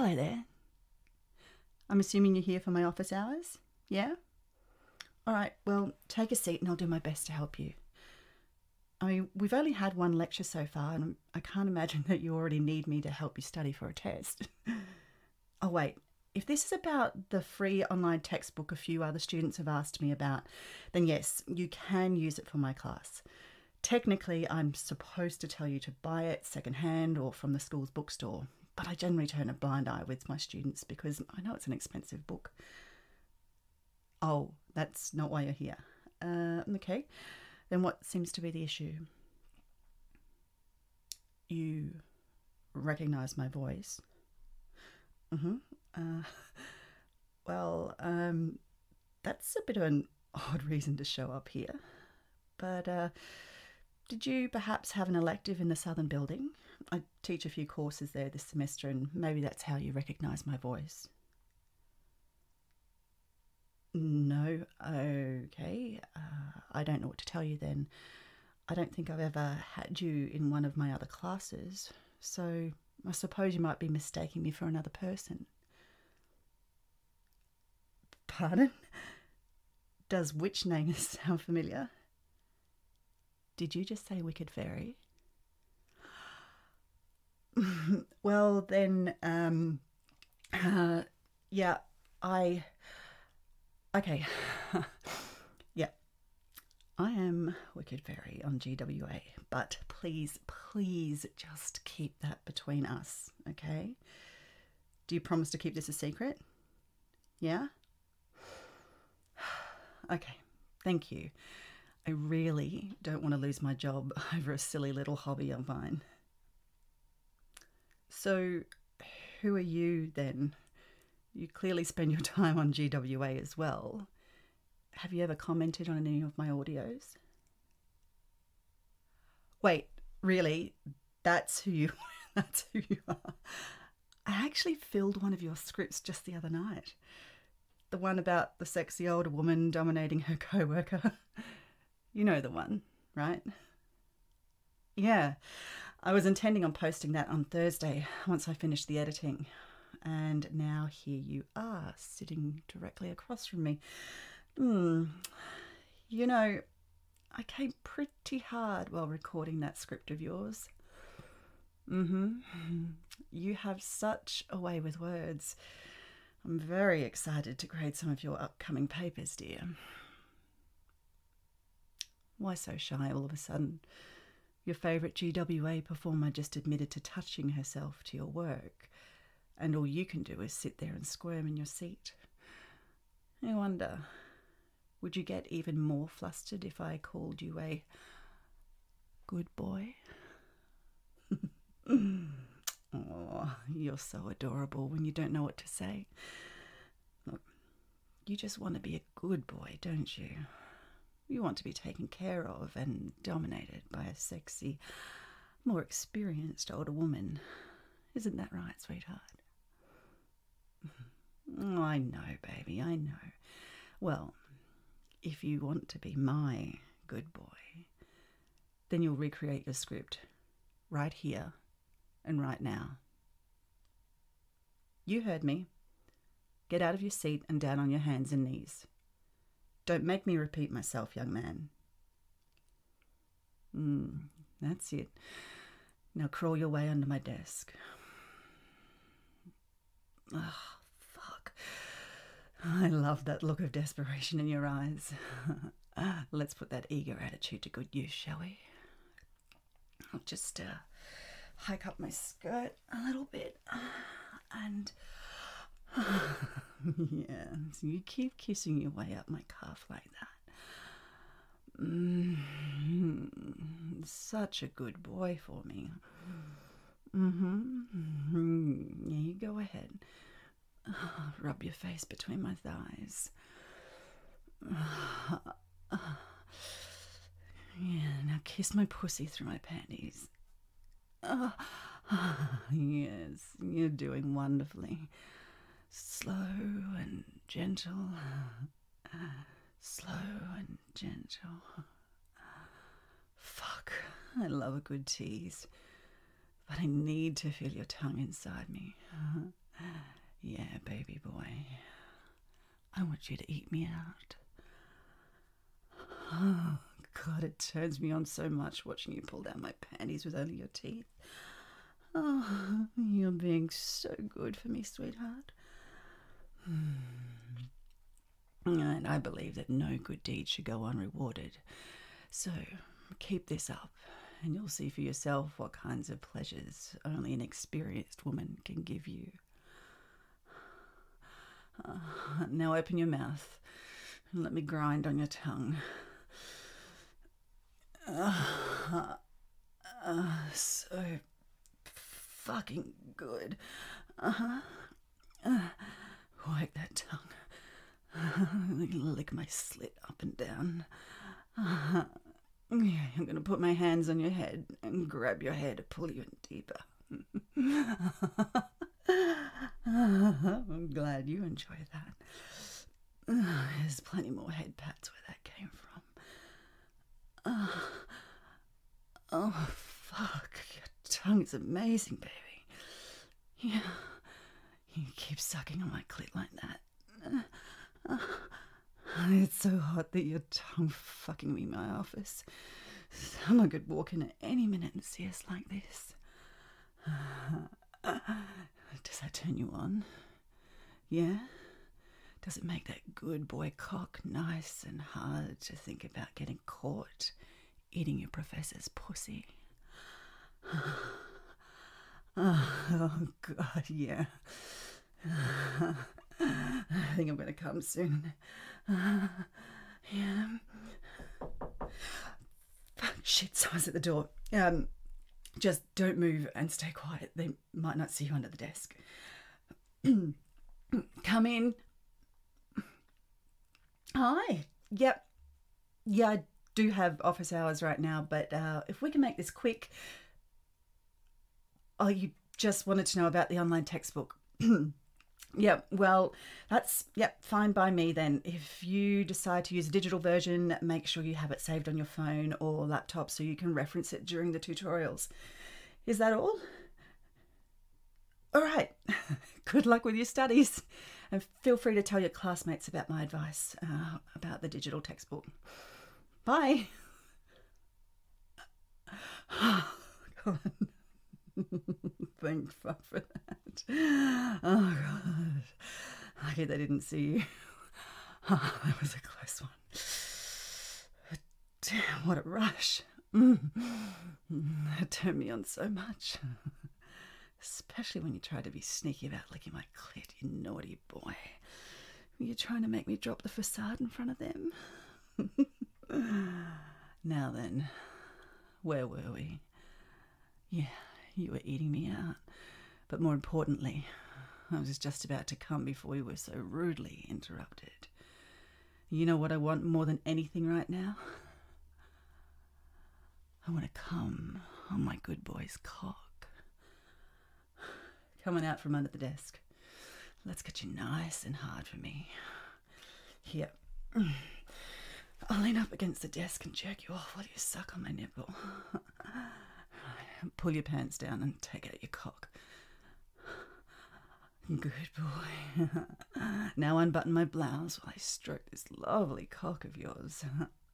Hello there. I'm assuming you're here for my office hours? Yeah? All right, well, take a seat and I'll do my best to help you. I mean, we've only had one lecture so far, and I can't imagine that you already need me to help you study for a test. Oh, wait. If this is about the free online textbook a few other students have asked me about, then yes, you can use it for my class. Technically, I'm supposed to tell you to buy it secondhand or from the school's bookstore, but I generally turn a blind eye with my students because I know it's an expensive book. Oh, that's not why you're here. Okay. Then what seems to be the issue? You recognise my voice? Well, that's a bit of an odd reason to show up here. But did you perhaps have an elective in the Southern Building? I teach a few courses there this semester, and maybe that's how you recognise my voice. No, okay. I don't know what to tell you then. I don't think I've ever had you in one of my other classes, so I suppose you might be mistaking me for another person. Pardon? Does which name sound familiar? Did you just say Wicked Fairy? Well, then, yeah, okay. Yeah, I am Wicked Fairy on GWA, but please just keep that between us, okay? Do you promise to keep this a secret? Yeah? Okay, thank you. I really don't want to lose my job over a silly little hobby of mine. So, who are you then? You clearly spend your time on GWA as well. Have you ever commented on any of my audios? Wait, really? That's who you are. I actually filled one of your scripts just the other night. The one about the sexy older woman dominating her co-worker. You know the one, right? Yeah. I was intending on posting that on Thursday once I finished the editing. And now here you are, sitting directly across from me. You know, I came pretty hard while recording that script of yours. You have such a way with words. I'm very excited to grade some of your upcoming papers, dear. Why so shy all of a sudden? Your favourite GWA performer just admitted to touching herself to your work, and all you can do is sit there and squirm in your seat. I wonder, would you get even more flustered if I called you a good boy? Oh, you're so adorable when you don't know what to say. Look, you just want to be a good boy, don't you? You want to be taken care of and dominated by a sexy, more experienced older woman. Isn't that right, sweetheart? Oh, I know, baby, I know. Well, if you want to be my good boy, then you'll recreate your script right here and right now. You heard me. Get out of your seat and down on your hands and knees. Don't make me repeat myself, young man. That's it. Now crawl your way under my desk. Oh, fuck. I love that look of desperation in your eyes. Let's put that eager attitude to good use, shall we? I'll just hike up my skirt a little bit and yeah, so you keep kissing your way up my calf like that. Such a good boy for me. Yeah, you go ahead. Rub your face between my thighs. Yeah, now kiss my pussy through my panties. Yes, you're doing wonderfully. Slow and gentle. Slow and gentle. Fuck, I love a good tease. But I need to feel your tongue inside me. Yeah, baby boy. I want you to eat me out. Oh, God, it turns me on so much watching you pull down my panties with only your teeth. Oh, you're being so good for me, sweetheart. And I believe that no good deed should go unrewarded. So keep this up, and you'll see for yourself what kinds of pleasures only an experienced woman can give you. Now open your mouth and let me grind on your tongue. So fucking good. Wipe that tongue. Lick my slit up and down. Yeah, I'm going to put my hands on your head and grab your hair to pull you in deeper. I'm glad you enjoy that. There's plenty more head pats where that came from. Oh, fuck. Your tongue's amazing, baby. Yeah. You keep sucking on my clit like that. It's so hot that your tongue fucking me in my office. Someone could walk in at any minute and see us like this. Does that turn you on? Yeah? Does it make that good boy cock nice and hard to think about getting caught eating your professor's pussy? Oh, God, yeah. I think I'm going to come soon. Yeah. Shit, someone's at the door. Just don't move and stay quiet. They might not see you under the desk. Come in. Hi. Yep. Yeah, I do have office hours right now, but if we can make this quick. Oh, you just wanted to know about the online textbook. Yeah, well, that's, fine by me then. If you decide to use a digital version, make sure you have it saved on your phone or laptop so you can reference it during the tutorials. Is that all? All right. Good luck with your studies. And feel free to tell your classmates about my advice about the digital textbook. Bye. God. Thank fuck for that. Oh, God. Lucky they didn't see you. Oh, that was a close one. Damn, what a rush. That turned me on so much. Especially when you tried to be sneaky about licking my clit, you naughty boy. Were you trying to make me drop the facade in front of them? Now then, where were we? Yeah, you were eating me out. But more importantly, I was just about to come before we were so rudely interrupted. You know what I want more than anything right now? I want to come on my good boy's cock. Coming out from under the desk. Let's get you nice and hard for me. Here. I'll lean up against the desk and jerk you off while you suck on my nipple. Pull your pants down and take out your cock. Good boy. Now unbutton my blouse while I stroke this lovely cock of yours.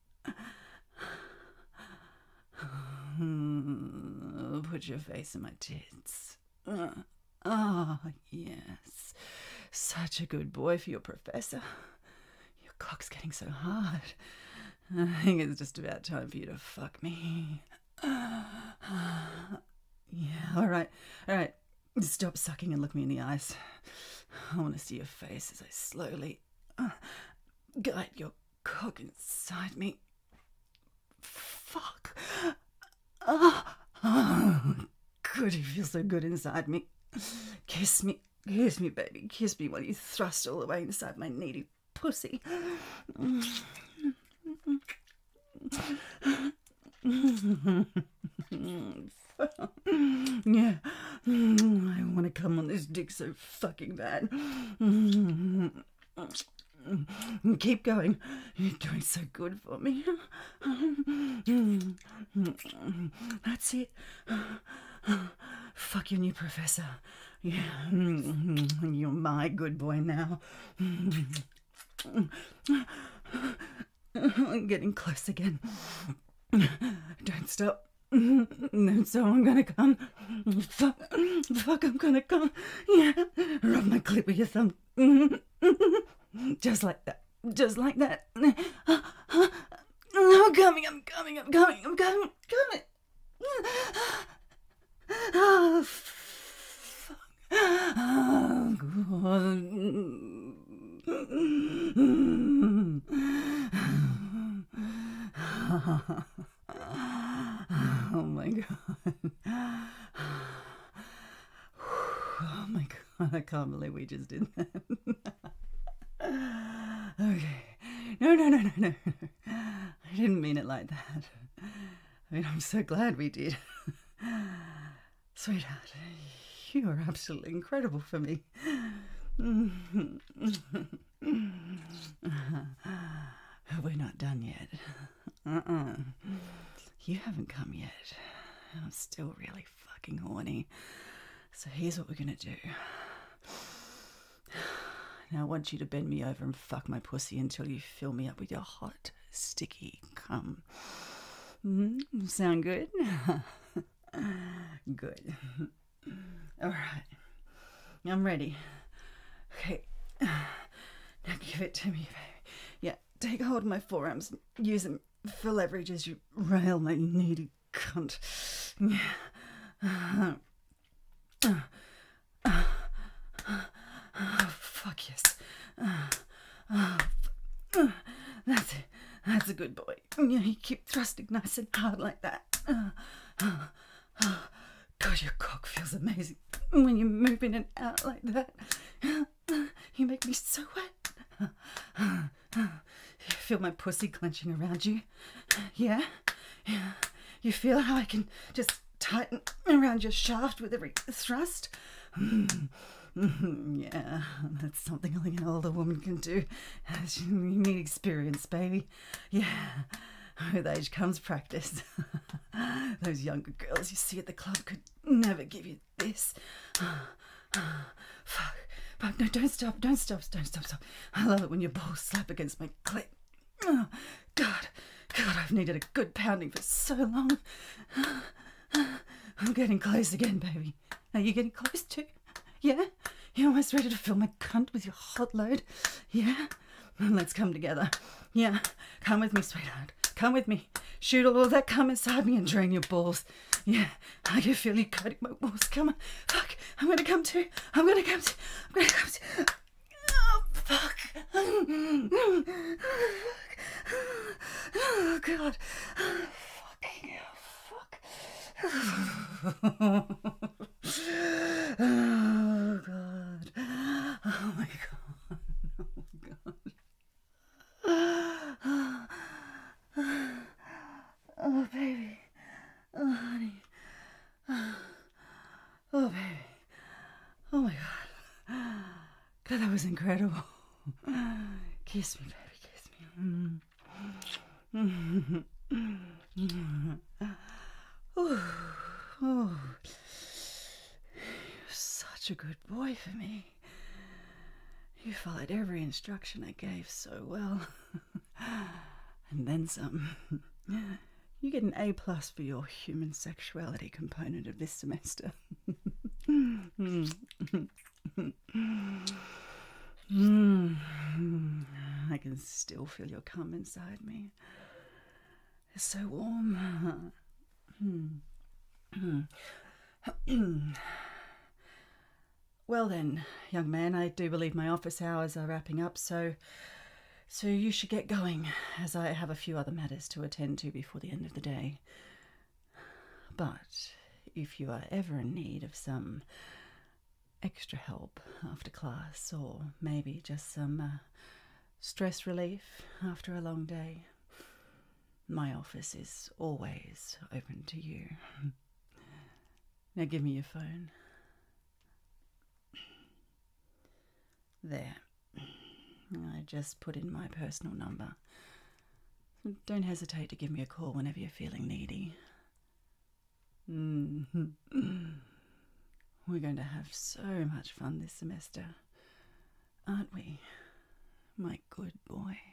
Put your face in my tits. Oh, yes. Such a good boy for your professor. Your cock's getting so hard. I think it's just about time for you to fuck me. Yeah, all right. Stop sucking and look me in the eyes. I want to see your face as I slowly guide your cock inside me. Fuck. Oh, good, you feel so good inside me. Kiss me, baby. Kiss me while you thrust all the way inside my needy pussy. Yeah, I want to come on this dick so fucking bad. Keep going. You're doing so good for me. That's it. Fuck your new professor. Yeah, you're my good boy now. I'm getting close again. Don't stop. No, so I'm gonna come. Fuck, I'm gonna come. Yeah, rub my clit with your thumb. Just like that. Just like that. I'm coming. Oh, fuck. Oh, God. Oh my God. Oh my God, I can't believe we just did that. Okay. No. I didn't mean it like that. I mean, I'm so glad we did. Sweetheart, you are absolutely incredible for me. We're not done yet. You haven't come yet. I'm still really fucking horny. So here's what we're gonna do. Now I want you to bend me over and fuck my pussy until you fill me up with your hot, sticky cum. Sound good? Good. All right. I'm ready. Okay. Now give it to me, baby. Yeah, take hold of my forearms. Use them for leverage as you rail my needy cunt. Fuck yes. That's it. That's a good boy. Yeah, you keep thrusting nice and hard like that. God, your cock feels amazing when you move in and out like that. You make me so wet. You feel my pussy clenching around you? Yeah? You feel how I can just tighten around your shaft with every thrust? Yeah, that's something only an older woman can do. You need experience, baby. Yeah, with age comes practice. Those younger girls you see at the club could never give you this. Fuck. But no, don't stop. I love it when your balls slap against my clit. Oh, God, I've needed a good pounding for so long. I'm getting close again, baby. Are you getting close too? Yeah? You're almost ready to fill my cunt with your hot load? Yeah? Let's come together. Yeah? Come with me, sweetheart. Come with me. Shoot all of that cum inside me and drain your balls. Yeah? I can feel you coating my balls. Come on. Fuck. I'm gonna come too. Oh, fuck. Oh, God. Fucking hell. Fuck. Oh, God. Oh, my God. Oh, God. Oh, baby. Oh, honey. Oh, baby. Oh, my God. God, that was incredible. Kiss me, baby. Kiss me. Oh, you're such a good boy for me. You followed every instruction I gave so well. And then some. You get an A+ for your human sexuality component of this semester. I can still feel your cum inside me. It's so warm. Well then, young man, I do believe my office hours are wrapping up, so you should get going, as I have a few other matters to attend to before the end of the day. But if you are ever in need of some extra help after class, or maybe just some stress relief after a long day, my office is always open to you. Now give me your phone. There. I just put in my personal number. Don't hesitate to give me a call whenever you're feeling needy. We We're going to have so much fun this semester, aren't we, my good boy?